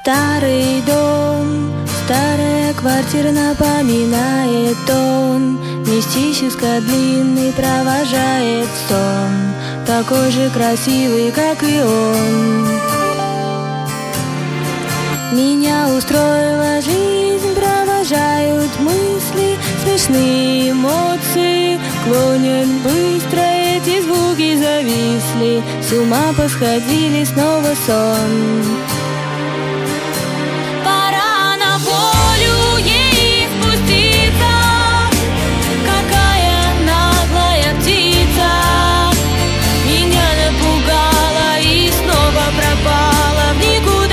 Старый дом, старая квартира напоминает дом. Мистически длинный провожает сон, такой же красивый, как и он. Меня устроила жизнь, провожают мысли, смешные эмоции, клонят быстро, эти звуки зависли, с ума посходили, снова сон. Пора на волю ей спуститься, какая наглая птица, меня напугала и снова пропала в никуда.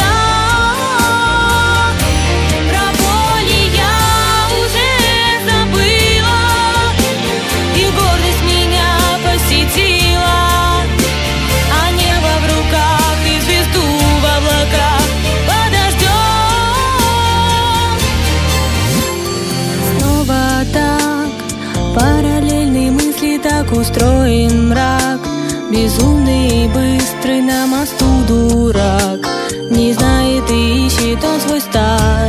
Параллельные мысли, так устроен мрак, безумный и быстрый, на мосту дурак, не знает и ищет он свой старт.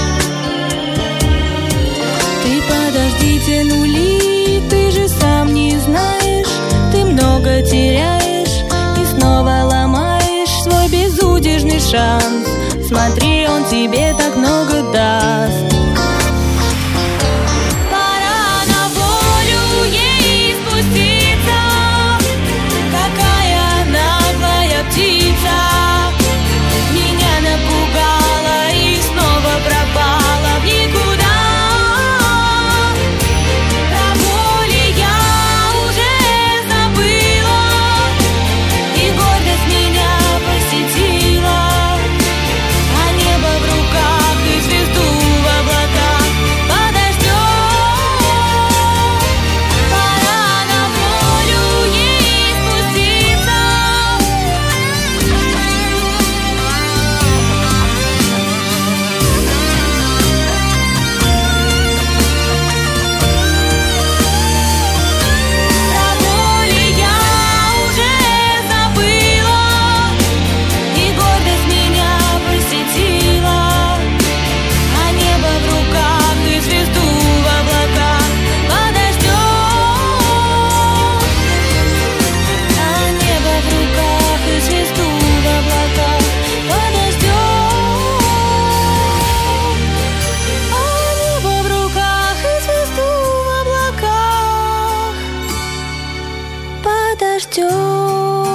Ты подожди, тянули, ты же сам не знаешь, ты много теряешь и снова ломаешь свой безудержный шанс. Смотри, он тебе так много даст. Подождем.